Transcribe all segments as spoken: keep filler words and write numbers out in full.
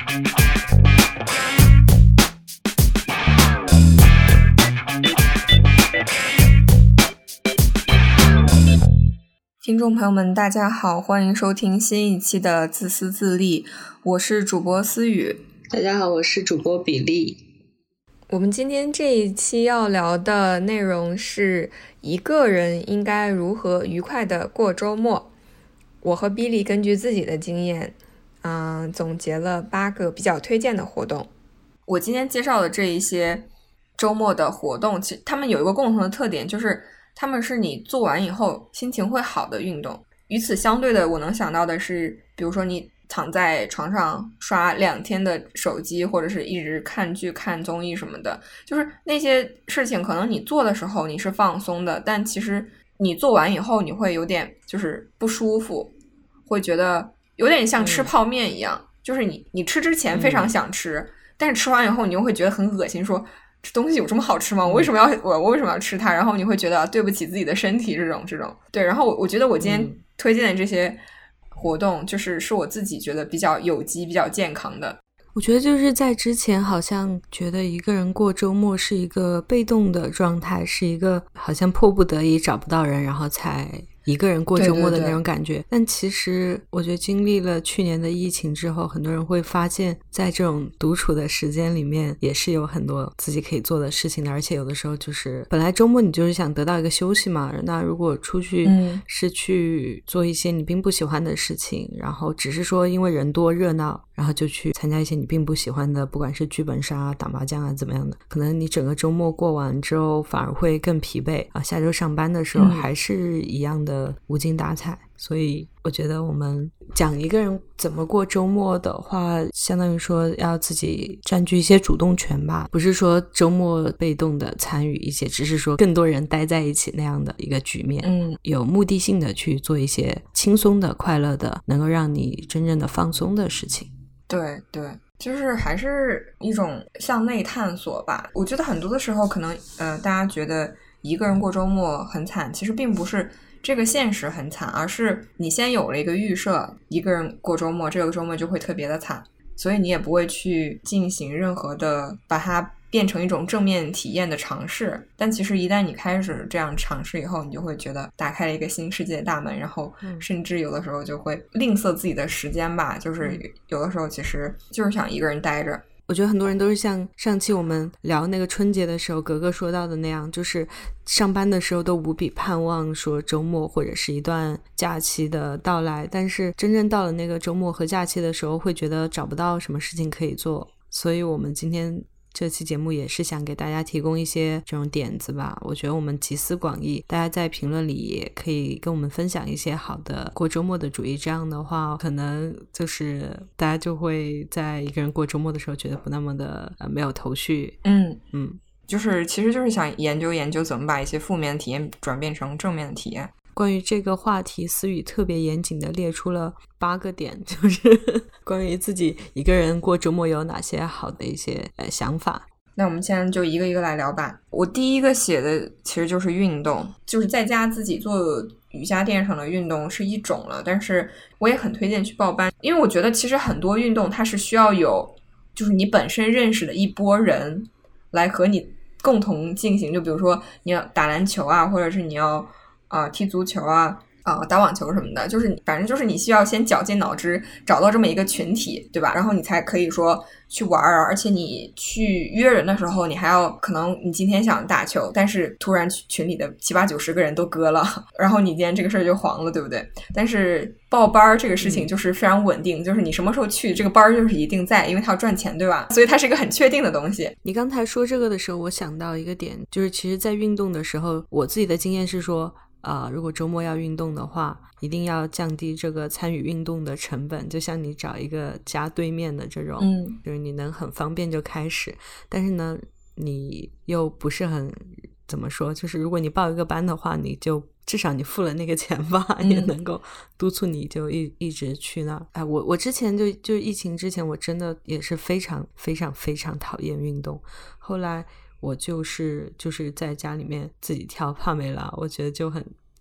听众朋友们大家好，欢迎收听新一期的自私自利，我是主播思雨。 大家好，我是主播比利。 我们今天这一期要聊的内容是一个人应该如何愉快地过周末。我和比利根据自己的经验嗯，总结了八个比较推荐的活动。我今天介绍的这一些周末的活动，其实他们有一个共同的特点，就是他们是你做完以后心情会好的运动。与此相对的，我能想到的是，比如说你躺在床上刷两天的手机，或者是一直看剧看综艺什么的，就是那些事情可能你做的时候你是放松的，但其实你做完以后你会有点就是不舒服，会觉得有点像吃泡面一样、嗯、就是你你吃之前非常想吃、嗯、但是吃完以后你又会觉得很恶心，说这东西有这么好吃吗？我为什么要我我为什么要吃它？然后你会觉得对不起自己的身体，这种这种对。然后我我觉得我今天推荐的这些活动，就是是我自己觉得比较有机、比较健康的。 我觉得就是在之前好像觉得一个人过周末是一个被动的状态，是一个好像迫不得已找不到人，然后才一个人过周末的那种感觉。对对对，但其实我觉得经历了去年的疫情之后，很多人会发现在这种独处的时间里面也是有很多自己可以做的事情的，而且有的时候就是本来周末你就是想得到一个休息嘛，那如果出去是去做一些你并不喜欢的事情、嗯、然后只是说因为人多热闹，然后就去参加一些你并不喜欢的，不管是剧本杀、打麻将啊怎么样的，可能你整个周末过完之后反而会更疲惫啊，下周上班的时候还是一样的无精打采。所以我觉得我们讲一个人怎么过周末的话，相当于说要自己占据一些主动权吧，不是说周末被动的参与一些，只是说更多人待在一起那样的一个局面。嗯，有目的性的去做一些轻松的、快乐的，能够让你真正的放松的事情。 对对，就是还是一种向内探索吧。我觉得很多的时候可能呃，大家觉得一个人过周末很惨，其实并不是这个现实很惨，而是你先有了一个预设，一个人过周末这个周末就会特别的惨，所以你也不会去进行任何的把它变成一种正面体验的尝试。但其实一旦你开始这样尝试以后，你就会觉得打开了一个新世界的大门，然后甚至有的时候就会吝啬自己的时间吧，就是有的时候其实就是想一个人待着。 我觉得很多人都是像上期我们聊那个春节的时候格格说到的那样，就是上班的时候都无比盼望说周末或者是一段假期的到来，但是真正到了那个周末和假期的时候会觉得找不到什么事情可以做。所以我们今天这期节目也是想给大家提供一些这种点子吧，我觉得我们集思广益，大家在评论里也可以跟我们分享一些好的过周末的主意，这样的话可能就是大家就会在一个人过周末的时候觉得不那么的、呃、没有头绪。 嗯嗯，就是其实就是想研究研究怎么把一些负面的体验转变成正面的体验。 关于这个话题，思雨特别严谨的列出了八个点，就是关于自己一个人过周末有哪些好的一些、呃、想法。 那我们现在就一个一个来聊吧。我第一个写的其实就是运动，就是在家自己做瑜伽垫上的运动是一种了，但是我也很推荐去报班，因为我觉得其实很多运动它是需要有就是你本身认识的一拨人来和你共同进行，就比如说你要打篮球啊，或者是你要啊、呃、踢足球啊啊、呃，打网球什么的，就是反正就是你需要先绞尽脑汁找到这么一个群体，对吧？然后你才可以说去玩啊，而且你去约人的时候，你还要可能你今天想打球，但是突然群里的七八九十个人都割了，然后你今天这个事儿就黄了，对不对？但是报班这个事情就是非常稳定、嗯、就是你什么时候去这个班就是一定在，因为它要赚钱，对吧？所以它是一个很确定的东西。 你刚才说这个的时候，我想到一个点，就是其实在运动的时候，我自己的经验是说呃，如果周末要运动的话，一定要降低这个参与运动的成本，就像你找一个家对面的这种、嗯、就是你能很方便就开始，但是呢你又不是很怎么说，就是如果你报一个班的话，你就至少你付了那个钱吧、嗯、也能够督促你就一一直去那。哎，我我之前就就疫情之前我真的也是非常非常非常讨厌运动，后来我就是就是在家里面自己跳帕梅拉，我觉得就很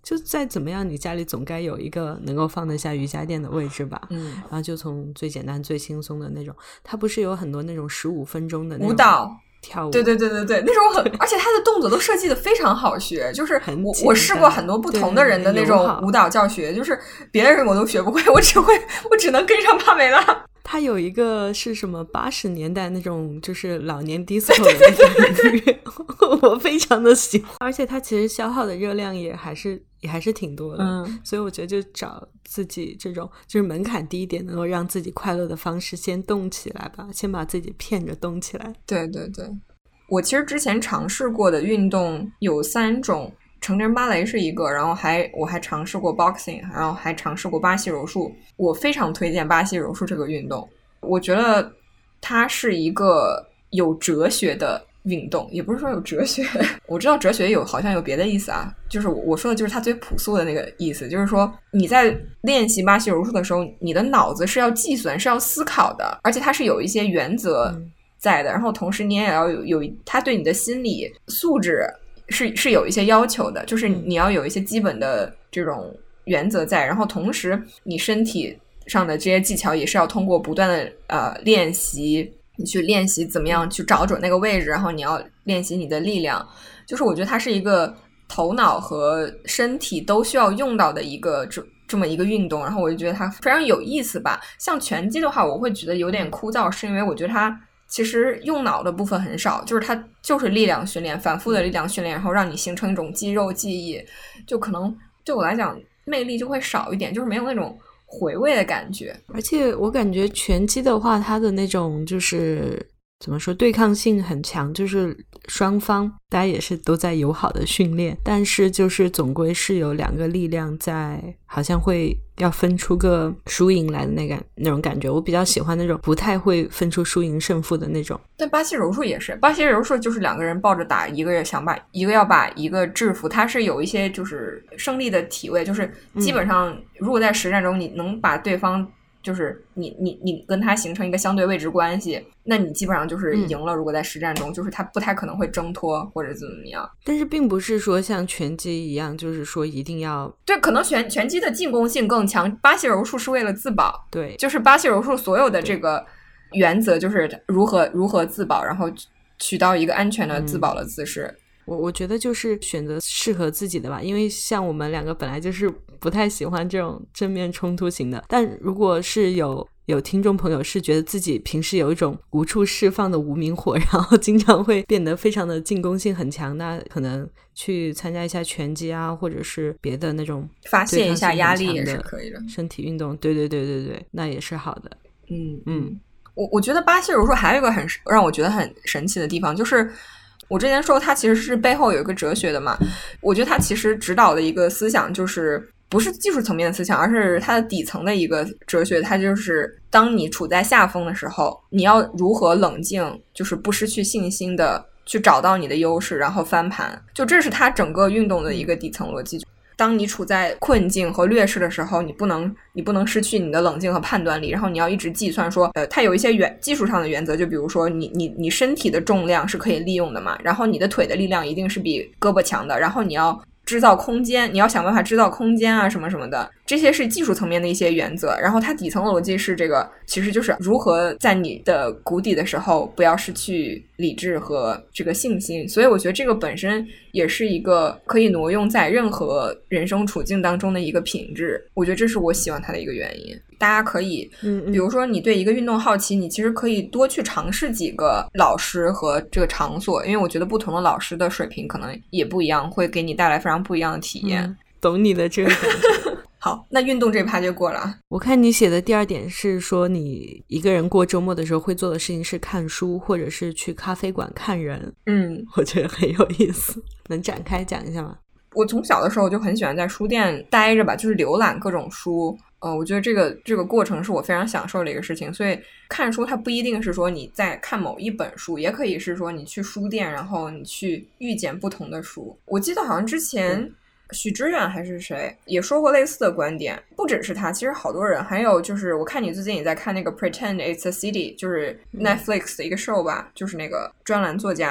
就再怎么样你家里总该有一个能够放得下瑜伽垫的位置吧。 嗯， 然后就从最简单最轻松的那种，它不是有很多那种十五分钟的那种舞蹈跳舞， 对对对对对，那种很，而且他的动作都设计的非常好学，就是我我试过很多不同的人的那种舞蹈教学，就是别的人我都学不会，我只会我只能跟上帕梅拉。 他有一个是什么八十年代那种就是老年 disco 的那种音乐，我非常的喜欢，而且它其实消耗的热量也还是也还是挺多的， 嗯， 所以我觉得就找自己这种就是门槛低一点能够让自己快乐的方式先动起来吧，先把自己骗着动起来。 对对对，我其实之前尝试过的运动有三种，成人芭蕾是一个，然后还我还尝试过 boxing， 然后还尝试过巴西柔术。我非常推荐巴西柔术这个运动，我觉得它是一个有哲学的运动，也不是说有哲学，我知道哲学有好像有别的意思啊，就是我说的就是它最朴素的那个意思，就是说你在练习巴西柔术的时候，你的脑子是要计算是要思考的，而且它是有一些原则在的，然后同时你也要有有它对你的心理素质是是有一些要求的，就是你要有一些基本的这种原则在，然后同时你身体上的这些技巧也是要通过不断的呃练习，你去练习怎么样去找准那个位置，然后你要练习你的力量，就是我觉得它是一个头脑和身体都需要用到的一个这这么一个运动，然后我就觉得它非常有意思吧。像拳击的话我会觉得有点枯燥，是因为我觉得它其实用脑的部分很少，就是它就是力量训练，反复的力量训练，然后让你形成一种肌肉记忆，就可能对我来讲魅力就会少一点，就是没有那种回味的感觉。 而且我感觉拳击的话它的那种就是怎么说对抗性很强，就是双方大家也是都在友好的训练，但是就是总归是有两个力量在，好像会要分出个输赢来的那个那种感觉。我比较喜欢那种不太会分出输赢胜负的那种。 但巴西柔术也是，巴西柔术就是两个人抱着打，一个人想把一个要把一个制服，它是有一些就是胜利的体位，就是基本上如果在实战中你能把对方就是你你你跟他形成一个相对位置关系，那你基本上就是赢了、嗯、如果在实战中就是他不太可能会挣脱或者怎么样。 但是并不是说像拳击一样就是说一定要， 对，可能拳拳击的进攻性更强，巴西柔术是为了自保。 对， 就是巴西柔术所有的这个原则就是如何如何自保，然后取到一个安全的自保的姿势、嗯我我觉得就是选择适合自己的吧，因为像我们两个本来就是不太喜欢这种正面冲突型的，但如果是有有听众朋友是觉得自己平时有一种无处释放的无名火，然后经常会变得非常的进攻性很强，那可能去参加一下拳击啊，或者是别的那种发泄一下压力也是可以的身体运动。对对对对对，那也是好的。 嗯嗯，我我觉得巴西柔术还有一个很让我觉得很神奇的地方，就是我之前说它其实是背后有一个哲学的嘛，我觉得它其实指导的一个思想就是不是技术层面的思想，而是它的底层的一个哲学，它就是当你处在下风的时候，你要如何冷静，就是不失去信心的去找到你的优势，然后翻盘，就这是它整个运动的一个底层逻辑。当你处在困境和劣势的时候，你不能你不能失去你的冷静和判断力，然后你要一直计算说呃，它有一些原技术上的原则，就比如说你你你身体的重量是可以利用的嘛，然后你的腿的力量一定是比胳膊强的，然后你要制造空间，你要想办法制造空间啊什么什么的，这些是技术层面的一些原则，然后它底层逻辑是这个其实就是如何在你的谷底的时候不要失去理智和这个信心，所以我觉得这个本身也是一个可以挪用在任何人生处境当中的一个品质，我觉得这是我喜欢它的一个原因。大家可以比如说你对一个运动好奇，你其实可以多去尝试几个老师和这个场所，因为我觉得不同的老师的水平可能也不一样，会给你带来非常不一样的体验、嗯、 懂你的这个感觉好，那运动这趴就过了。 我看你写的第二点是说你一个人过周末的时候会做的事情是看书或者是去咖啡馆看人。 嗯， 我觉得很有意思，能展开讲一下吗？ 我从小的时候就很喜欢在书店待着吧，就是浏览各种书，呃，我觉得这个这个过程是我非常享受的一个事情，所以看书它不一定是说你在看某一本书，也可以是说你去书店，然后你去遇见不同的书。我记得好像之前许知远还是谁也说过类似的观点，不只是他，其实好多人，还有就是我看你最近也在看那个 Pretend It's a City， 就是 Netflix 的一个 show 吧，就是那个专栏作家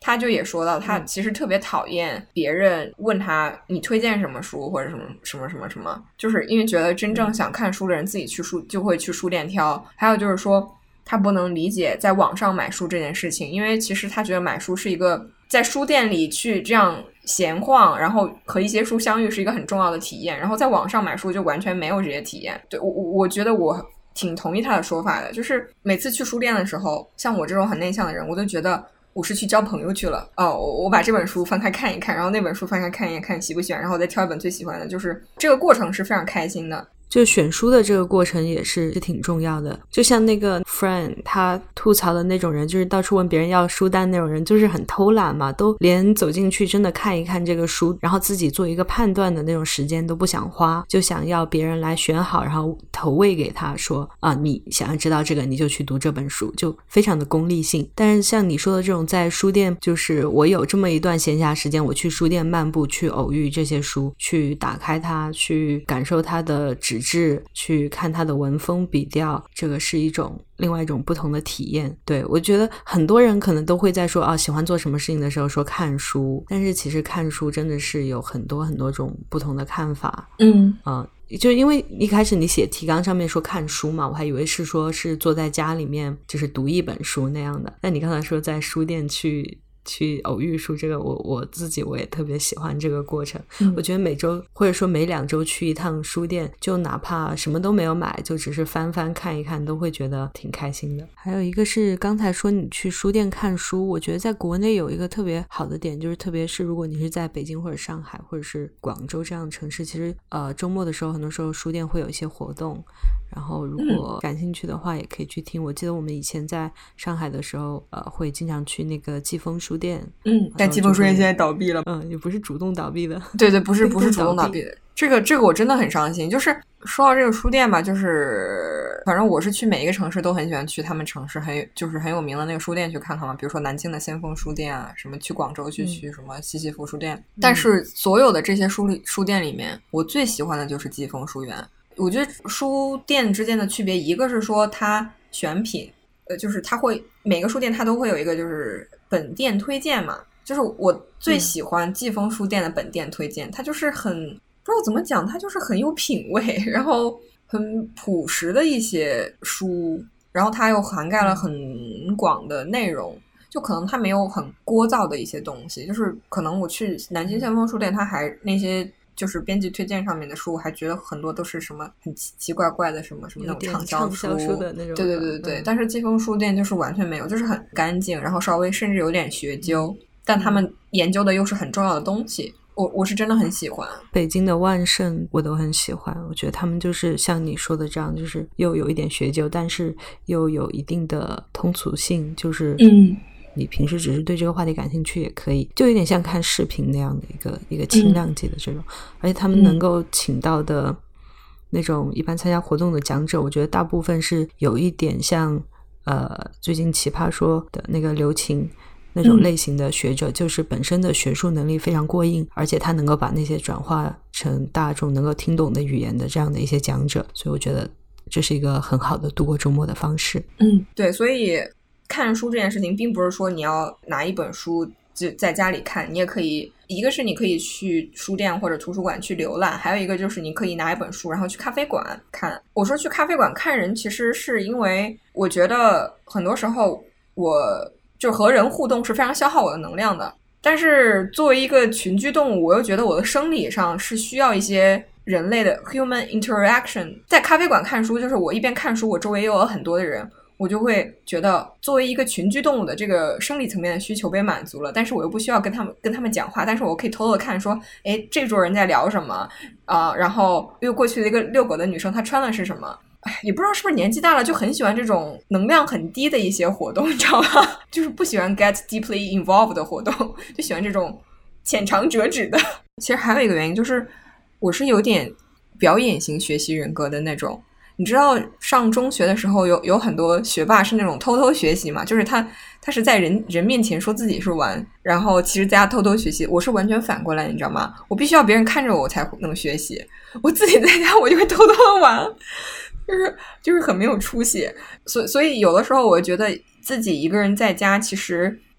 他就也说到他其实特别讨厌别人问他你推荐什么书或者什么什么什么什么，就是因为觉得真正想看书的人自己去书就会去书店挑。还有就是说他不能理解在网上买书这件事情，因为其实他觉得买书是一个在书店里去这样闲晃，然后和一些书相遇是一个很重要的体验，然后在网上买书就完全没有这些体验。对，我我觉得我挺同意他的说法的，就是每次去书店的时候，像我这种很内向的人，我都觉得我是去交朋友去了哦，我把这本书翻开看一看，然后那本书翻开看一看，喜不喜欢，然后再挑一本最喜欢的，就是这个过程是非常开心的。 就选书的这个过程也是挺重要的，就像那个 friend 他吐槽的那种人，就是到处问别人要书单那种人，就是很偷懒嘛，都连走进去真的看一看这个书，然后自己做一个判断的那种时间都不想花，就想要别人来选好，然后投喂给他说啊，你想要知道这个你就去读这本书，就非常的功利性。但是像你说的这种在书店，就是我有这么一段闲暇时间，我去书店漫步，去偶遇这些书，去打开它，去感受它的纸质，去看它的文风笔调，这个是一种另外一种不同的体验。对，我觉得很多人可能都会在说啊，喜欢做什么事情的时候说看书，但是其实看书真的是有很多很多种不同的看法。 嗯啊、呃，就因为一开始你写提纲上面说看书嘛，我还以为是说是坐在家里面就是读一本书那样的，但你刚才说在书店去去偶遇书，这个我我自己我也特别喜欢这个过程、嗯、我觉得每周或者说每两周去一趟书店，就哪怕什么都没有买，就只是翻翻看一看，都会觉得挺开心的。还有一个是刚才说你去书店看书，我觉得在国内有一个特别好的点，就是特别是如果你是在北京或者上海或者是广州这样的城市，其实呃周末的时候很多时候书店会有一些活动，然后如果感兴趣的话也可以去听、嗯、我记得我们以前在上海的时候呃会经常去那个季风书店。 嗯，但季风书店现在倒闭了。 嗯，也不是主动倒闭的。 对对，不是不是主动倒闭的。这个这个我真的很伤心。就是说到这个书店吧，就是反正我是去每一个城市都很喜欢去他们城市很有就是很有名的那个书店去看看嘛，比如说南京的先锋书店啊，什么去广州去去什么西西弗书店、嗯、但是所有的这些书里书店里面，我最喜欢的就是季风书园。我觉得书店之间的区别，一个是说它选品，呃，就是它会每个书店它都会有一个就是本店推荐嘛，就是我最喜欢季风书店的本店推荐、嗯、它就是很不知道怎么讲，它就是很有品味，然后很朴实的一些书，然后它又涵盖了很广的内容，就可能它没有很聒噪的一些东西，就是可能我去南京先锋书店，它还那些就是编辑推荐上面的书，我还觉得很多都是什么很奇奇怪怪的什么什么那种畅销书， 畅销书的那种。 对对对对对、嗯、但是季风书店就是完全没有，就是很干净，然后稍微甚至有点学究、嗯、但他们研究的又是很重要的东西，我我是真的很喜欢。 北京的万盛我都很喜欢，我觉得他们就是像你说的这样，就是又有一点学究，但是又有一定的通俗性，就是嗯你平时只是对这个话题感兴趣也可以，就有点像看视频那样的一个一个轻量级的这种、嗯、而且他们能够请到的那种一般参加活动的讲者，我觉得大部分是有一点像呃最近奇葩说的那个刘擎那种类型的学者、嗯、就是本身的学术能力非常过硬，而且他能够把那些转化成大众能够听懂的语言的这样的一些讲者，所以我觉得这是一个很好的度过周末的方式。 嗯，对，所以看书这件事情并不是说你要拿一本书就在家里看，你也可以，一个是你可以去书店或者图书馆去浏览，还有一个就是你可以拿一本书然后去咖啡馆看。我说去咖啡馆看人，其实是因为我觉得很多时候我就和人互动是非常消耗我的能量的，但是作为一个群居动物，我又觉得我的生理上是需要一些人类的 human interaction。 在咖啡馆看书，就是我一边看书，我周围又有很多的人，我就会觉得作为一个群居动物的这个生理层面的需求被满足了，但是我又不需要跟他们跟他们讲话，但是我可以偷偷的看说，诶，这桌人在聊什么啊、呃？然后又过去的一个遛狗的女生她穿的是什么，哎，也不知道是不是年纪大了就很喜欢这种能量很低的一些活动，你知道吗？就是不喜欢 get deeply involved 的活动，就喜欢这种浅尝辄止的。其实还有一个原因就是我是有点表演型学习人格的那种，你知道上中学的时候有有很多学霸是那种偷偷学习嘛，就是他他是在人人面前说自己是玩，然后其实在家偷偷学习。我是完全反过来，你知道吗？我必须要别人看着我我才能学习，我自己在家我就会偷偷的玩，就是就是很没有出息。所以所以有的时候我觉得自己一个人在家其实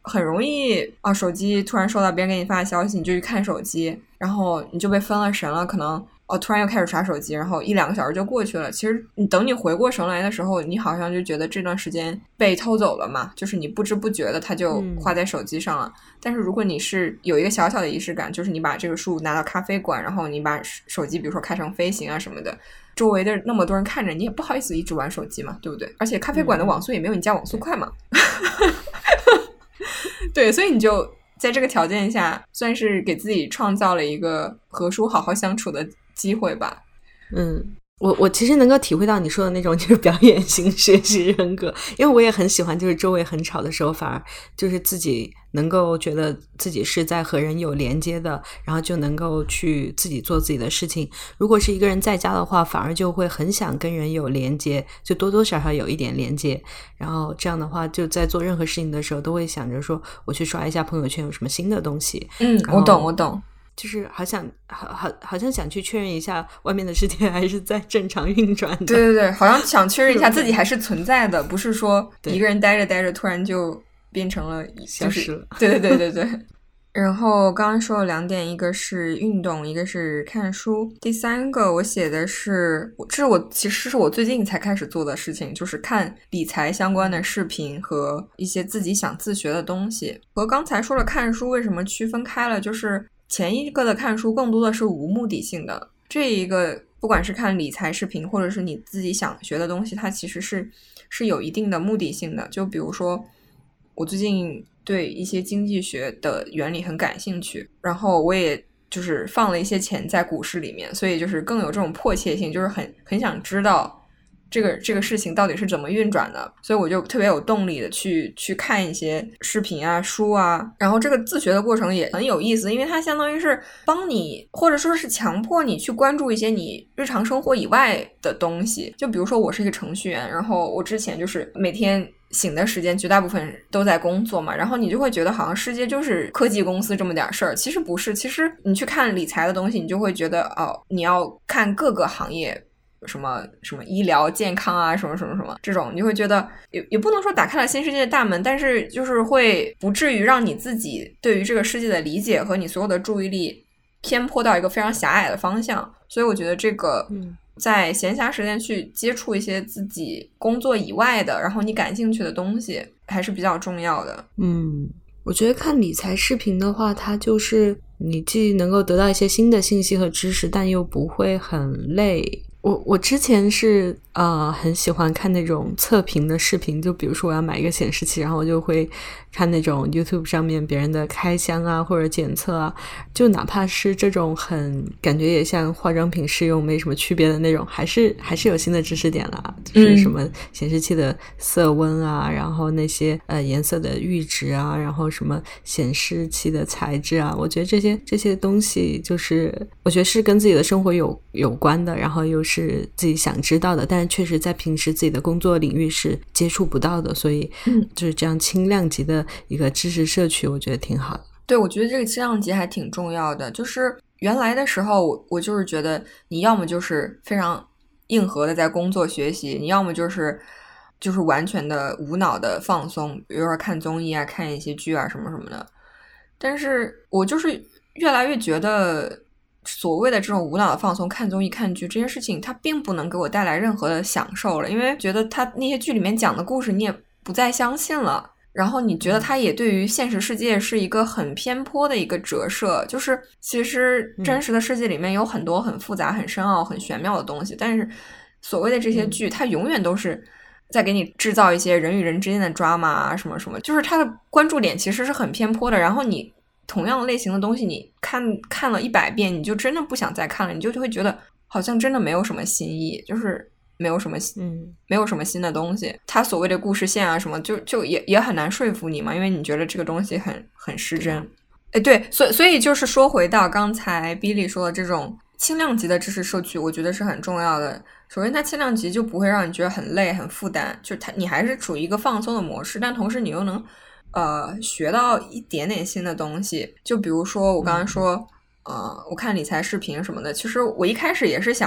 很容易啊，手机突然收到别人给你发的消息，你就去看手机，然后你就被分了神了，可能哦突然又开始刷手机，然后一两个小时就过去了。其实你等你回过神来的时候，你好像就觉得这段时间被偷走了嘛，就是你不知不觉的它就花在手机上了、嗯、但是如果你是有一个小小的仪式感，就是你把这个书拿到咖啡馆，然后你把手机比如说开成飞行啊什么的，周围的那么多人看着你也不好意思一直玩手机嘛，对不对？而且咖啡馆的网速也没有你家网速快嘛、嗯对，所以你就在这个条件下算是给自己创造了一个和书好好相处的机会吧。 嗯，我我其实能够体会到你说的那种就是表演型学习人格，因为我也很喜欢就是周围很吵的时候反而就是自己能够觉得自己是在和人有连接的，然后就能够去自己做自己的事情。如果是一个人在家的话，反而就会很想跟人有连接，就多多少少有一点连接，然后这样的话就在做任何事情的时候都会想着说我去刷一下朋友圈有什么新的东西。 嗯，我懂我懂， 就是好想好好好像想去确认一下外面的世界还是在正常运转的。 对对对，好像想确认一下自己还是存在的，不是说一个人待着待着突然就变成了、就是、 消失了。 对对对对对。然后刚刚说了两点，一个是运动，一个是看书。第三个我写的是，这是我其实是我最近才开始做的事情，就是看理财相关的视频和一些自己想自学的东西。和刚才说了看书为什么区分开了，就是前一个的看书更多的是无目的性的，这一个不管是看理财视频或者是你自己想学的东西，它其实是是有一定的目的性的。就比如说我最近对一些经济学的原理很感兴趣，然后我也就是放了一些钱在股市里面，所以就是更有这种迫切性，就是很很想知道这个这个事情到底是怎么运转的，所以我就特别有动力的去去看一些视频啊书啊。然后这个自学的过程也很有意思，因为它相当于是帮你或者说是强迫你去关注一些你日常生活以外的东西。就比如说我是一个程序员，然后我之前就是每天醒的时间绝大部分都在工作嘛，然后你就会觉得好像世界就是科技公司这么点事儿，其实不是。其实你去看理财的东西，你就会觉得哦，你要看各个行业，什么什么医疗健康啊，什么什么什么这种，你就会觉得也也不能说打开了新世界的大门，但是就是会不至于让你自己对于这个世界的理解和你所有的注意力偏颇到一个非常狭隘的方向。所以我觉得这个在闲暇时间去接触一些自己工作以外的然后你感兴趣的东西还是比较重要的。 嗯，我觉得看理财视频的话，它就是你既能够得到一些新的信息和知识，但又不会很累。我我之前是呃很喜欢看那种测评的视频，就比如说我要买一个显示器，然后我就会看那种 YouTube 上面别人的开箱啊或者检测啊，就哪怕是这种很感觉也像化妆品试用没什么区别的那种，还是还是有新的知识点啦，就是什么显示器的色温啊、嗯、然后那些呃颜色的阈值啊，然后什么显示器的材质啊，我觉得这些这些东西就是我觉得是跟自己的生活有有关的，然后又是是自己想知道的，但是确实在平时自己的工作领域是接触不到的，所以就是这样轻量级的一个知识摄取我觉得挺好的。 对，我觉得这个轻量级还挺重要的。就是原来的时候 我, 我就是觉得你要么就是非常硬核的在工作学习，你要么就是就是完全的无脑的放松，比如说看综艺啊看一些剧啊什么什么的。但是我就是越来越觉得所谓的这种无脑的放松，看综艺看剧这件事情它并不能给我带来任何的享受了，因为觉得它那些剧里面讲的故事你也不再相信了，然后你觉得它也对于现实世界是一个很偏颇的一个折射，就是其实真实的世界里面有很多很复杂很深奥很玄妙的东西，但是所谓的这些剧它永远都是在给你制造一些人与人之间的 drama 啊什么什么，就是它的关注点其实是很偏颇的，然后你同样类型的东西你看看了一百遍你就真的不想再看了，你就会觉得好像真的没有什么新意，就是没有什么嗯，没有什么新的东西，它所谓的故事线啊什么就就也也很难说服你嘛，因为你觉得这个东西很很失真。哎，对，所以所以就是说回到刚才 Billy 说的这种轻量级的知识摄取，我觉得是很重要的。首先它轻量级就不会让你觉得很累很负担，就它你还是处于一个放松的模式，但同时你又能呃，学到一点点新的东西。就比如说我刚刚说、嗯、呃，我看理财视频什么的，其实我一开始也是想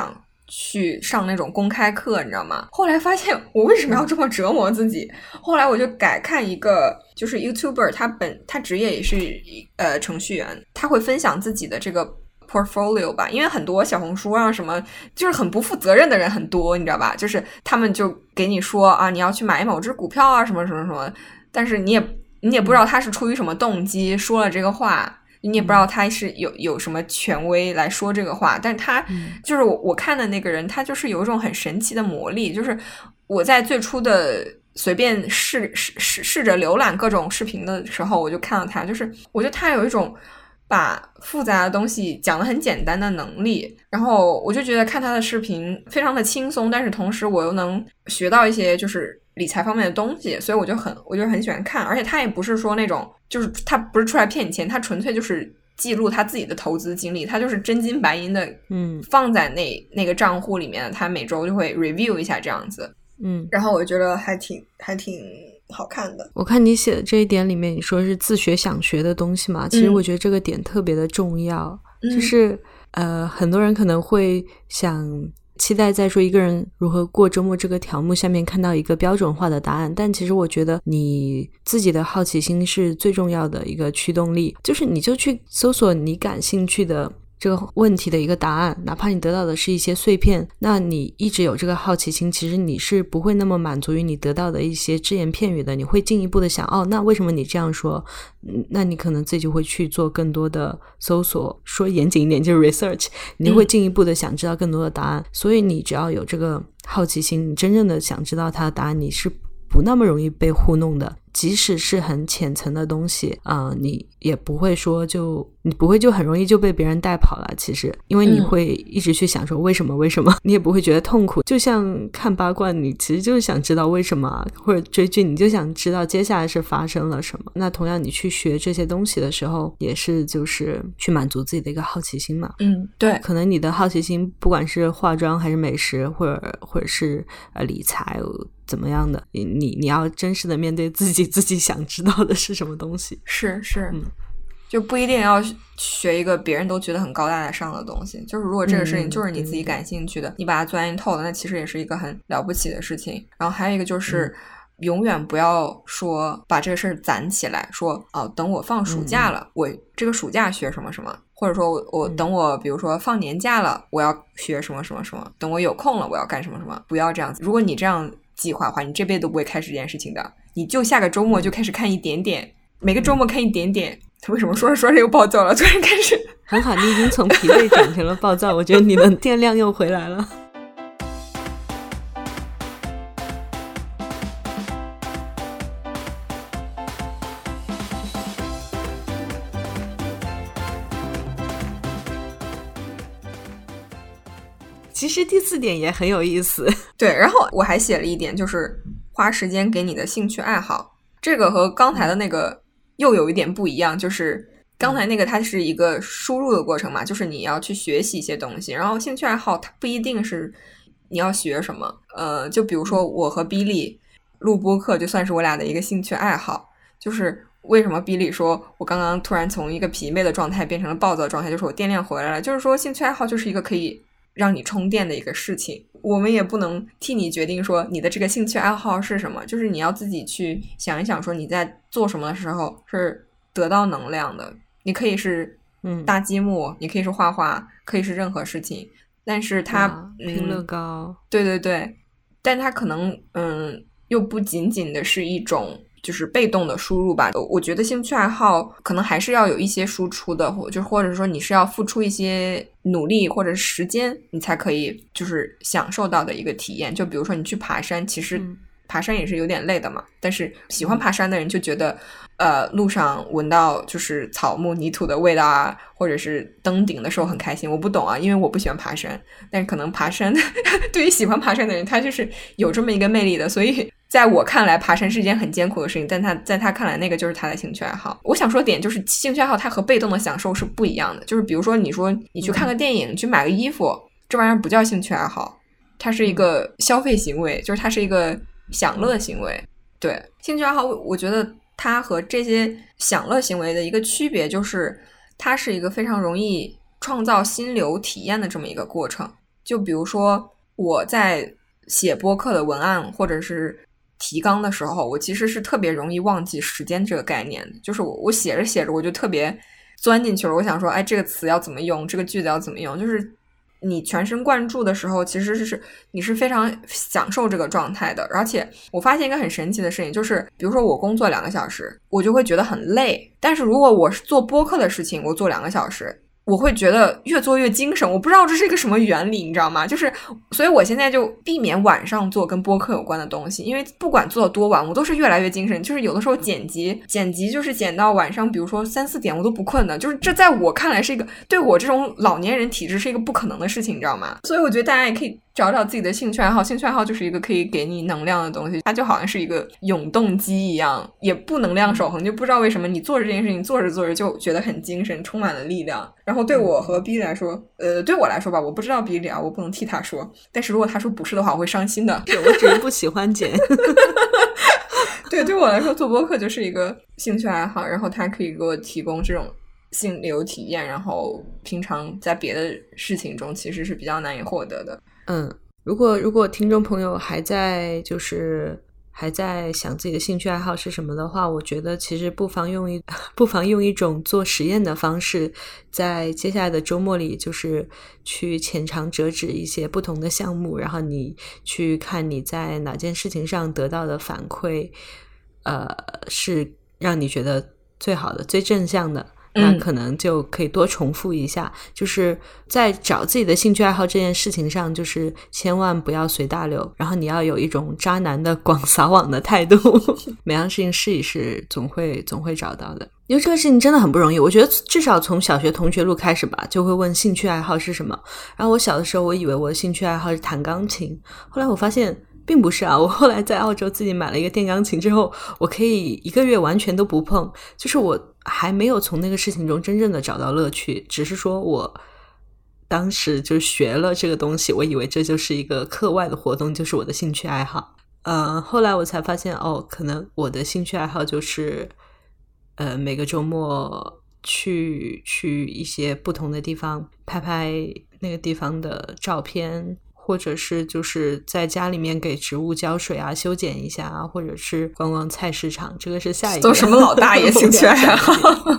去上那种公开课，你知道吗？后来发现我为什么要这么折磨自己？后来我就改看一个，就是 YouTuber， 他本他职业也是呃程序员，他会分享自己的这个 portfolio 吧，因为很多小红书啊什么，就是很不负责任的人很多，你知道吧？就是他们就给你说啊，你要去买某只股票啊，什么什么什么，但是你也你也不知道他是出于什么动机说了这个话。你也不知道他是有有什么权威来说这个话，但是他就是我我看的那个人，他就是有一种很神奇的魔力，就是我在最初的随便试试试试着浏览各种视频的时候，我就看到他，就是我觉得他有一种把复杂的东西讲得很简单的能力，然后我就觉得看他的视频非常的轻松，但是同时我又能学到一些就是理财方面的东西，所以我就很我就很喜欢看，而且他也不是说那种就是他不是出来骗钱，他纯粹就是记录他自己的投资经历，他就是真金白银的嗯放在那、嗯、那个账户里面，他每周就会 review 一下这样子，嗯，然后我觉得还挺还挺好看的。 我看你写的这一点里面你说是自学想学的东西嘛，其实我觉得这个点特别的重要、嗯、就是呃很多人可能会想期待在说一个人如何过周末这个条目下面看到一个标准化的答案，但其实我觉得你自己的好奇心是最重要的一个驱动力，就是你就去搜索你感兴趣的这个问题的一个答案，哪怕你得到的是一些碎片，那你一直有这个好奇心，其实你是不会那么满足于你得到的一些只言片语的，你会进一步的想哦，那为什么你这样说，那你可能自己就会去做更多的搜索，说严谨一点就是 research， 你会进一步的想知道更多的答案、嗯、所以你只要有这个好奇心，你真正的想知道它的答案，你是不那么容易被糊弄的，即使是很浅层的东西啊、呃，你也不会说就你不会就很容易就被别人带跑了，其实因为你会一直去想说为什么为什么，你也不会觉得痛苦，就像看八卦你其实就是想知道为什么，或者追剧你就想知道接下来是发生了什么，那同样你去学这些东西的时候也是就是去满足自己的一个好奇心嘛。 嗯，对， 可能你的好奇心不管是化妆还是美食或者或者是呃理财怎么样的，你你你要真实的面对自己自己想知道的是什么东西。 是是、嗯、就不一定要学一个别人都觉得很高大上的东西，就是如果这个事情就是你自己感兴趣的、嗯、你把它钻研透了，那其实也是一个很了不起的事情。然后还有一个就是、嗯、永远不要说把这个事儿攒起来，说哦等我放暑假了、嗯、我这个暑假学什么什么，或者说我我等我比如说放年假了我要学什么什么什么，等我有空了我要干什么什么，不要这样子。如果你这样计划的话，你这辈子都不会开始这件事情的，你就下个周末就开始看一点点，每个周末看一点点。为什么说着说着又暴躁了，突然开始很好，你已经从疲惫转成了暴躁我觉得你的电量又回来了。其实第四点也很有意思， 对，然后我还写了一点，就是花时间给你的兴趣爱好，这个和刚才的那个又有一点不一样，就是刚才那个它是一个输入的过程嘛，就是你要去学习一些东西，然后兴趣爱好它不一定是你要学什么，呃，就比如说我和 Billy 录播课就算是我俩的一个兴趣爱好，就是为什么 Billy 说我刚刚突然从一个疲惫的状态变成了暴躁的状态，就是我电量回来了，就是说兴趣爱好就是一个可以让你充电的一个事情，我们也不能替你决定说你的这个兴趣爱好是什么，就是你要自己去想一想说你在做什么的时候是得到能量的。你可以是搭积木、嗯、你可以是画画，可以是任何事情，但是它拼乐高、嗯、 对对对，但它可能嗯又不仅仅的是一种就是被动的输入吧。我觉得兴趣爱好可能还是要有一些输出的，或就或者说你是要付出一些努力或者时间你才可以就是享受到的一个体验。就比如说你去爬山，其实爬山也是有点累的嘛，但是喜欢爬山的人就觉得呃，路上闻到就是草木泥土的味道啊，或者是登顶的时候很开心。我不懂啊，因为我不喜欢爬山，但是可能爬山对于喜欢爬山的人他就是有这么一个魅力的，所以在我看来爬山是一件很艰苦的事情，但他在他看来那个就是他的兴趣爱好。我想说点就是兴趣爱好它和被动的享受是不一样的，就是比如说你说你去看个电影、嗯、去买个衣服，这玩意儿不叫兴趣爱好，它是一个消费行为，就是它是一个享乐行为。对，兴趣爱好我觉得它和这些享乐行为的一个区别就是它是一个非常容易创造心流体验的这么一个过程。 就比如说我在写播客的文案或者是提纲的时候，我其实是特别容易忘记时间这个概念，就是我我写着写着我就特别钻进去了，我想说哎，这个词要怎么用，这个句子要怎么用，就是你全神贯注的时候其实是你是非常享受这个状态的。而且我发现一个很神奇的事情，就是比如说我工作两个小时我就会觉得很累，但是如果我是做播客的事情，我做两个小时我会觉得越做越精神，我不知道这是一个什么原理，你知道吗？就是所以我现在就避免晚上做跟播客有关的东西，因为不管做多晚我都是越来越精神，就是有的时候剪辑剪辑就是剪到晚上比如说三四点我都不困的，就是这在我看来是一个对我这种老年人体质是一个不可能的事情，你知道吗？所以我觉得大家也可以找找自己的兴趣爱好，兴趣爱好就是一个可以给你能量的东西，它就好像是一个永动机一样，也不能量守恒，就不知道为什么你做着这件事情做着做着就觉得很精神，充满了力量。然后对我和 B 来说呃，对我来说吧，我不知道 B 啊，我不能替他说，但是如果他说不是的话我会伤心的。 对，我只是不喜欢剪对，对我来说做播客就是一个兴趣爱好，然后它可以给我提供这种心流体验，然后平常在别的事情中其实是比较难以获得的。 嗯，如果如果听众朋友还在就是还在想自己的兴趣爱好是什么的话，我觉得其实不妨用一不妨用一种做实验的方式，在接下来的周末里就是去浅尝辄止一些不同的项目，然后你去看你在哪件事情上得到的反馈呃，是让你觉得最好的最正向的，那可能就可以多重复一下、嗯、就是在找自己的兴趣爱好这件事情上，就是千万不要随大流，然后你要有一种渣男的广撒网的态度每样事情试一试，总会总会找到的。因为这个事情真的很不容易，我觉得至少从小学同学录开始吧，就会问兴趣爱好是什么。然后我小的时候我以为我的兴趣爱好是弹钢琴，后来我发现并不是啊，我后来在澳洲自己买了一个电钢琴之后，我可以一个月完全都不碰，就是我还没有从那个事情中真正的找到乐趣，只是说我当时就学了这个东西，我以为这就是一个课外的活动，就是我的兴趣爱好。呃，后来我才发现哦，可能我的兴趣爱好就是呃每个周末去去一些不同的地方拍拍那个地方的照片，或者是就是在家里面给植物浇水啊，修剪一下啊，或者是逛逛菜市场，这个是下一个。 都什么老大爷兴趣爱好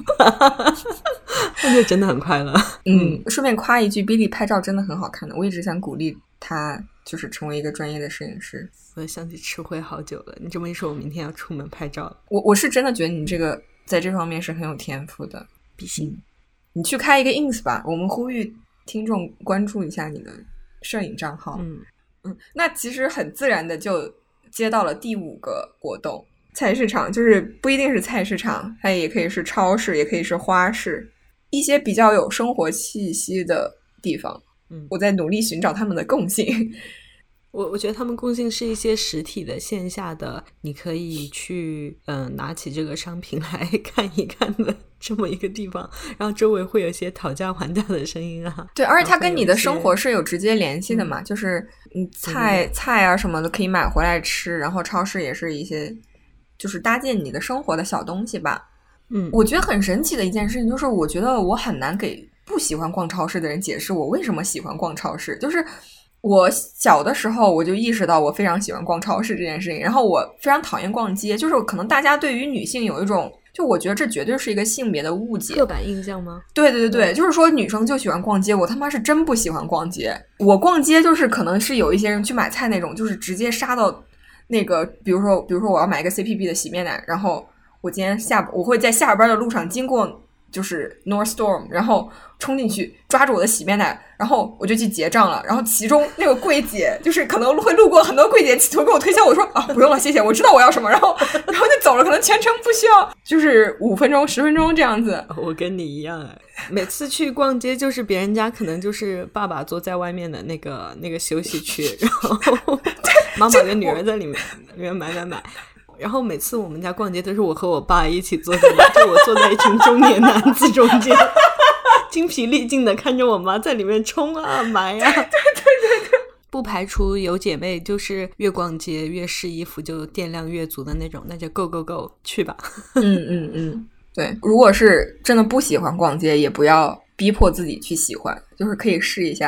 那就真的很快乐。 嗯，顺便夸一句 Billy 拍照真的很好看的，我一直想鼓励他就是成为一个专业的摄影师。 我想起吃灰好久了，你这么一说我明天要出门拍照了。 我我是真的觉得你这个在这方面是很有天赋的， 比心、嗯、 你去开一个 ins 吧，我们呼吁听众关注一下你的摄影账号。 嗯嗯，那其实很自然的就接到了第五个活动，菜市场，就是不一定是菜市场，它也可以是超市，也可以是花市，一些比较有生活气息的地方。 嗯， 我在努力寻找他们的共性。 我我觉得他们共性是一些实体的线下的，你可以去嗯、呃、拿起这个商品来看一看的这么一个地方，然后周围会有一些讨价还价的声音啊。 对，而且它跟你的生活是有直接联系的嘛， 嗯、 就是你菜、嗯、菜啊什么的可以买回来吃，然后超市也是一些就是搭建你的生活的小东西吧。 嗯， 我觉得很神奇的一件事情就是，我觉得我很难给不喜欢逛超市的人解释我为什么喜欢逛超市。就是我小的时候我就意识到我非常喜欢逛超市这件事情，然后我非常讨厌逛街，就是可能大家对于女性有一种，就我觉得这绝对是一个性别的误解， 刻板印象吗？ 对对对对，就是说女生就喜欢逛街，我他妈是真不喜欢逛街。我逛街就是可能是有一些人去买菜那种，就是直接杀到那个，比如说比如说我要买一个 C P B 的洗面奶，然后我今天下我会在下班的路上经过就是 North Storm， 然后冲进去抓住我的洗面奶，然后我就去结账了，然后其中那个柜姐就是可能会路过很多柜姐企图给我推销，我说啊不用了谢谢，我知道我要什么，然后然后就走了，可能全程不需要就是五分钟十分钟这样子。 我跟你一样哎，每次去逛街就是别人家可能就是爸爸坐在外面的那个那个休息区，然后妈妈跟女儿在里面里面买买买，然后每次我们家逛街都是我和我爸一起坐在就我坐在一群中年男子中间精疲力尽的看着我妈在里面冲啊买啊。 对对对对， 不排除有姐妹就是越逛街越试衣服就电量越足的那种，那就 go go go 去吧。 嗯嗯嗯，对，如果是真的不喜欢逛街也不要逼迫自己去喜欢，就是可以试一下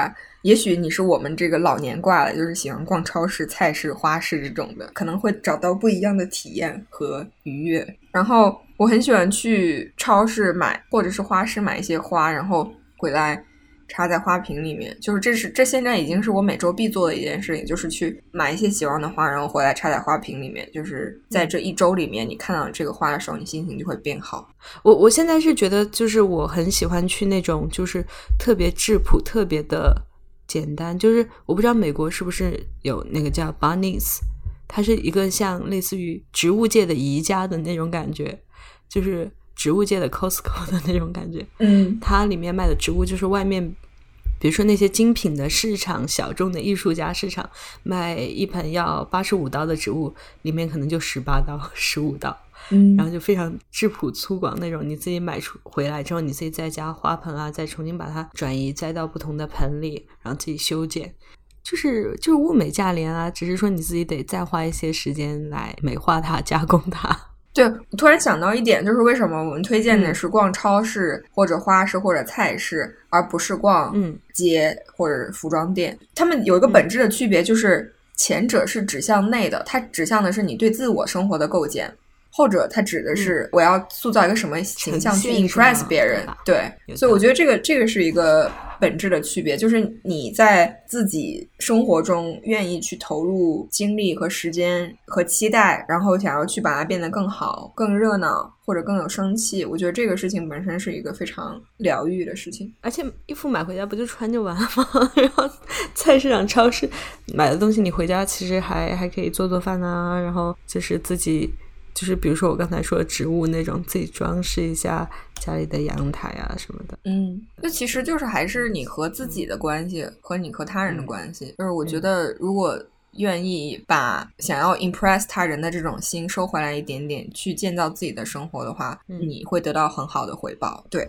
也许你是我们这个老年挂的，就是喜欢逛超市、菜市、花市这种的，可能会找到不一样的体验和愉悦。然后我很喜欢去超市买或者是花市买一些花，然后回来插在花瓶里面，就是这是这现在已经是我每周必做的一件事情，就是去买一些喜欢的花，然后回来插在花瓶里面。就是在这一周里面，你看到这个花的时候，你心情就会变好。 我我现在是觉得，就是我很喜欢去那种就是特别质朴、特别的简单。就是我不知道美国是不是有那个叫 Barneys， 它是一个像类似于植物界的宜家的那种感觉，就是植物界的 Costco 的那种感觉。 嗯， 它里面卖的植物就是外面比如说那些精品的市场，小众的艺术家市场卖一盆要八十五刀的植物，里面可能就十八刀十五刀， 嗯， 然后就非常质朴粗犷那种。你自己买出回来之后，你自己再加花盆啊，再重新把它转移栽到不同的盆里，然后自己修剪，就是就是物美价廉啊，只是说你自己得再花一些时间来美化它、加工它。 对，我突然想到一点，就是为什么我们推荐的是逛超市或者花市或者菜市，而不是逛街或者服装店。他们有一个本质的区别，就是前者是指向内的，它指向的是你对自我生活的构建，后者它指的是我要塑造一个什么形象去 impress 别人。对，所以我觉得这个这个是一个本质的区别，就是你在自己生活中愿意去投入精力和时间和期待，然后想要去把它变得更好、更热闹或者更有生气。我觉得这个事情本身是一个非常疗愈的事情。 而且衣服买回家不就穿就完了吗？然后菜市场、超市买的东西，你回家其实还还可以做做饭啊，然后就是自己。就是比如说我刚才说的植物那种，自己装饰一下家里的阳台啊什么的。 嗯，那其实就是还是你和自己的关系和你和他人的关系。就是我觉得如果愿意把想要 impress 他人的这种心收回来一点点，去建造自己的生活的话，你会得到很好的回报。对。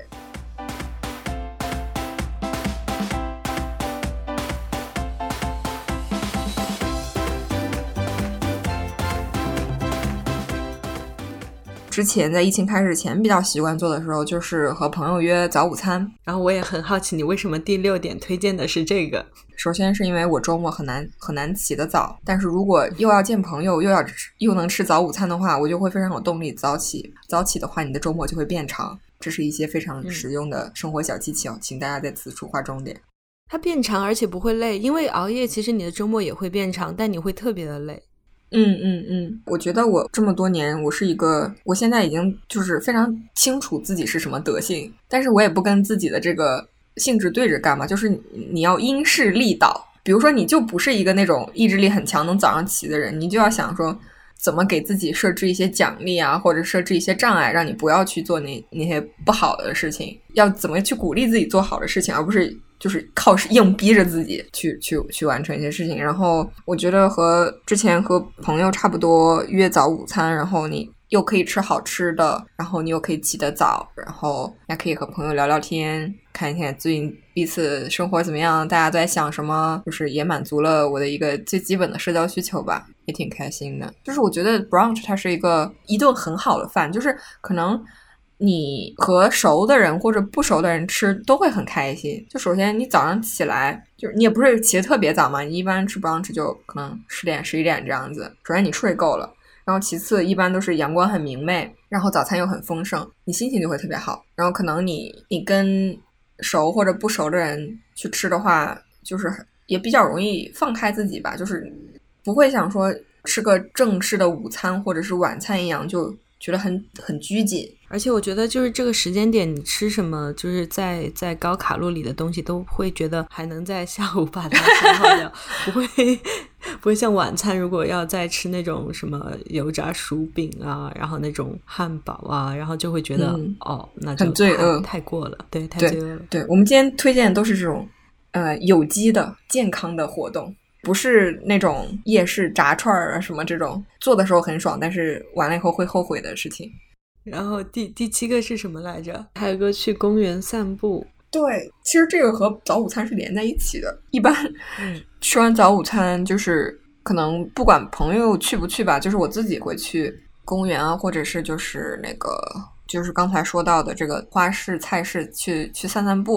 之前在疫情开始前比较习惯做的时候，就是和朋友约早午餐。 然后我也很好奇，你为什么第六点推荐的是这个？ 首先是因为我周末很难很难起得早，但是如果又要见朋友又要又能吃早午餐的话，我就会非常有动力早起。早起的话，你的周末就会变长。这是一些非常实用的生活小技巧，嗯、请大家在此处划重点。 它变长而且不会累，因为熬夜其实你的周末也会变长，但你会特别的累。 嗯嗯嗯，我觉得我这么多年，我是一个，我现在已经就是非常清楚自己是什么德性，但是我也不跟自己的这个性质对着干嘛，就是你要因势利导。比如说你就不是一个那种意志力很强能早上起的人，你就要想说怎么给自己设置一些奖励啊，或者设置一些障碍，让你不要去做那那些不好的事情，要怎么去鼓励自己做好的事情，而不是就是靠硬逼着自己去去去完成一些事情。然后我觉得和之前和朋友差不多约早午餐，然后你又可以吃好吃的，然后你又可以起得早，然后还可以和朋友聊聊天，看一看最近彼此生活怎么样，大家都在想什么，就是也满足了我的一个最基本的社交需求吧，也挺开心的。就是我觉得 brunch 它是一个一顿很好的饭，就是可能你和熟的人或者不熟的人吃都会很开心。就首先你早上起来，就是你也不是起得特别早嘛，你一般吃 brunch 就可能十点十一点这样子，首先你睡够了，然后其次一般都是阳光很明媚，然后早餐又很丰盛，你心情就会特别好。然后可能你你跟熟或者不熟的人去吃的话，就是也比较容易放开自己吧，就是不会想说吃个正式的午餐或者是晚餐一样就觉得很很拘谨。 而且我觉得就是这个时间点你吃什么，就是在在高卡路里的东西都会觉得还能在下午把它消耗掉不会不会像晚餐如果要再吃那种什么油炸薯饼啊，然后那种汉堡啊，然后就会觉得、嗯、哦那就很罪恶， 太过了，对，太罪恶了。 对, 对我们今天推荐的都是这种呃有机的健康的活动，不是那种夜市炸串啊什么这种做的时候很爽但是完了以后会后悔的事情。 然后第第七个是什么来着？还有个去公园散步。 对，其实这个和早午餐是连在一起的。一般、嗯、吃完早午餐就是可能不管朋友去不去吧，就是我自己会去公园啊，或者是就是那个就是刚才说到的这个花市菜市去去散散步。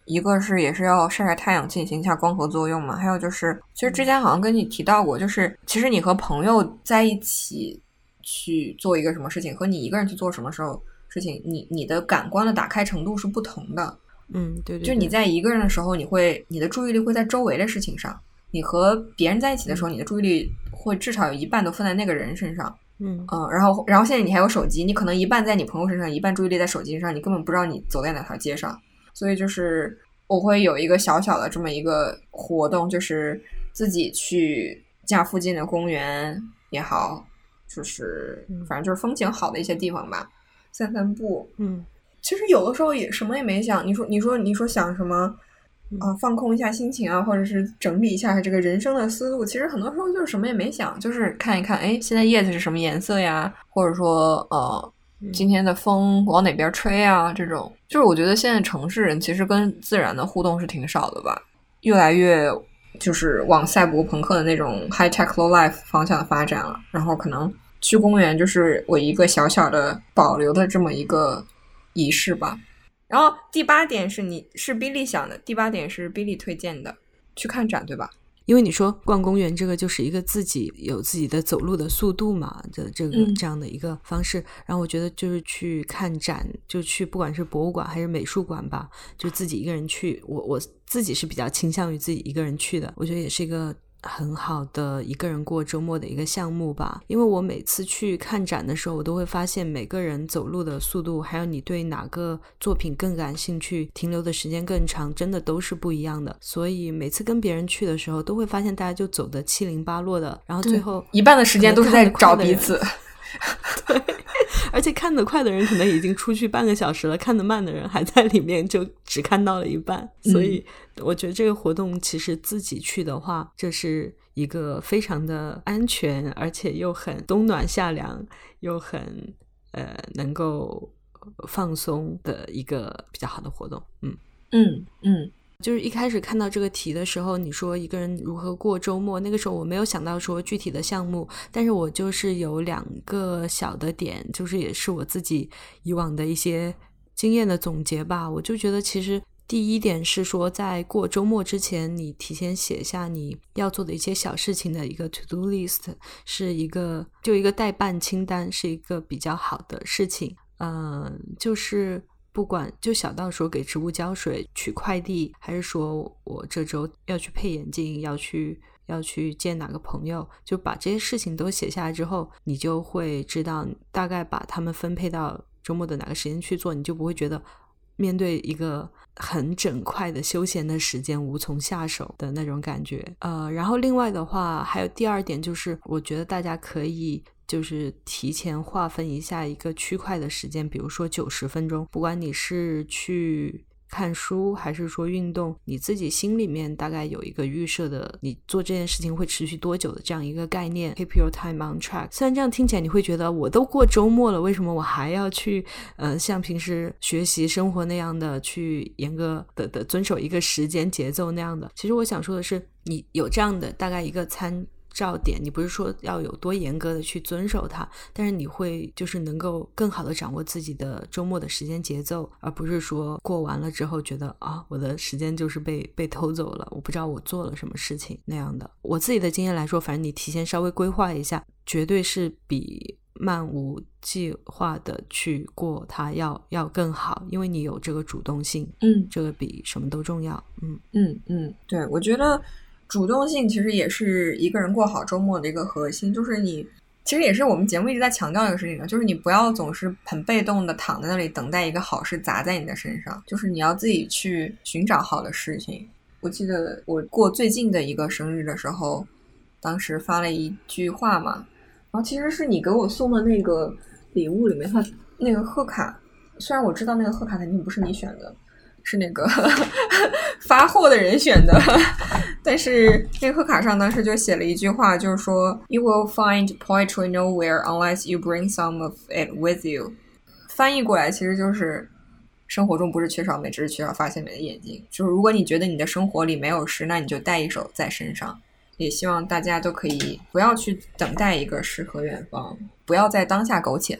一个是也是要晒晒太阳进行一下光合作用嘛，还有就是其实之前好像跟你提到过，就是其实你和朋友在一起去做一个什么事情和你一个人去做什么时候事情，你你的感官的打开程度是不同的。 嗯，对 对, 对， 就你在一个人的时候，你会你的注意力会在周围的事情上，你和别人在一起的时候，你的注意力会至少有一半都分在那个人身上。 嗯嗯，然后然后现在你还有手机，你可能一半在你朋友身上，一半注意力在手机上，你根本不知道你走在哪条街上。所以就是我会有一个小小的这么一个活动，就是自己去家附近的公园也好，就是反正就是风景好的一些地方吧，散散步。 嗯， 其实有的时候也什么也没想，你说你说你说想什么啊、呃，放空一下心情啊，或者是整理一下这个人生的思路，其实很多时候就是什么也没想，就是看一看，哎，现在叶子是什么颜色呀，或者说呃今天的风往哪边吹啊，这种就是我觉得现在城市人其实跟自然的互动是挺少的吧，越来越就是往赛博朋克的那种 high tech low life 方向发展了，然后可能去公园就是我一个小小的保留的这么一个仪式吧。然后第八点是你是 Billy 想的，第八点是 Billy 推荐的，去看展对吧？ 因为你说逛公园这个就是一个自己有自己的走路的速度嘛的这个这样的一个方式、嗯、然后我觉得就是去看展，就去不管是博物馆还是美术馆吧，就自己一个人去，我我自己是比较倾向于自己一个人去的，我觉得也是一个很好的一个人过周末的一个项目吧。因为我每次去看展的时候，我都会发现每个人走路的速度，还有你对哪个作品更感兴趣，停留的时间更长，真的都是不一样的。所以每次跟别人去的时候，都会发现大家就走得七零八落的，然后最后一半的时间都是在找彼此。 对，而且看得快的人可能已经出去半个小时了，看得慢的人还在里面就只看到了一半、嗯、所以我觉得这个活动其实自己去的话，这是一个非常的安全，而且又很冬暖夏凉，又很呃能够放松的一个比较好的活动。嗯嗯嗯， 就是一开始看到这个题的时候，你说一个人如何过周末，那个时候我没有想到说具体的项目，但是我就是有两个小的点，就是也是我自己以往的一些经验的总结吧。我就觉得其实第一点是说，在过周末之前，你提前写下你要做的一些小事情的一个 to do list， 是一个就一个待办清单，是一个比较好的事情。嗯，就是不管就小到说给植物浇水、取快递，还是说我这周要去配眼镜，要去要去见哪个朋友，就把这些事情都写下来之后，你就会知道大概把它们分配到周末的哪个时间去做，你就不会觉得面对一个很整块的休闲的时间无从下手的那种感觉。呃，然后另外的话还有第二点，就是我觉得大家可以就是提前划分一下一个区块的时间，比如说九十分钟，不管你是去看书还是说运动，你自己心里面大概有一个预设的你做这件事情会持续多久的这样一个概念， keep your time on track。 虽然这样听起来你会觉得我都过周末了，为什么我还要去呃像平时学习生活那样的去严格的的遵守一个时间节奏那样的。其实我想说的是，你有这样的大概一个参照点，你不是说要有多严格的去遵守它，但是你会就是能够更好的掌握自己的周末的时间节奏，而不是说过完了之后觉得啊，我的时间就是被被偷走了，我不知道我做了什么事情那样的。我自己的经验来说，反正你提前稍微规划一下，绝对是比漫无计划的去过它要要更好，因为你有这个主动性， 嗯， 这个比什么都重要。嗯嗯嗯，对，我觉得主动性其实也是一个人过好周末的一个核心，就是你其实也是我们节目一直在强调一个事情，就是你不要总是很被动的躺在那里等待一个好事砸在你的身上，就是你要自己去寻找好的事情。我记得我过最近的一个生日的时候，当时发了一句话嘛，然后其实是你给我送的那个礼物里面它那个贺卡，虽然我知道那个贺卡肯定不是你选的，是那个发货的人选的，但是那个贺卡上当时就写了一句话，就是说 You will find poetry nowhere unless you bring some of it with you。 翻译过来其实就是生活中不是缺少美，只是缺少发现美的眼睛，就是如果你觉得你的生活里没有诗，那你就带一首在身上。也希望大家都可以不要去等待一个诗和远方，不要在当下苟且。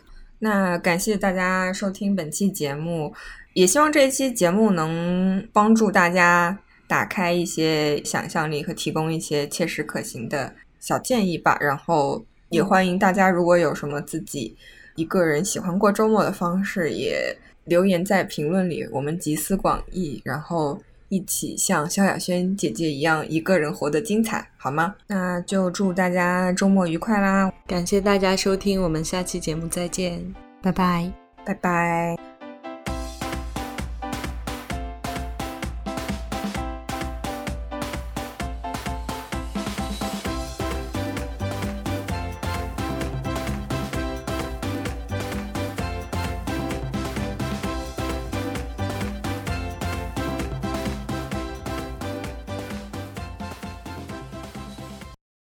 那感谢大家收听本期节目，也希望这一期节目能帮助大家打开一些想象力和提供一些切实可行的小建议吧。然后也欢迎大家如果有什么自己一个人喜欢过周末的方式，也留言在评论里，我们集思广益，然后一起像萧亚轩姐姐一样一个人活得精彩，好吗？那就祝大家周末愉快啦！ 感谢大家收听，我们下期节目再见，拜拜， 拜拜。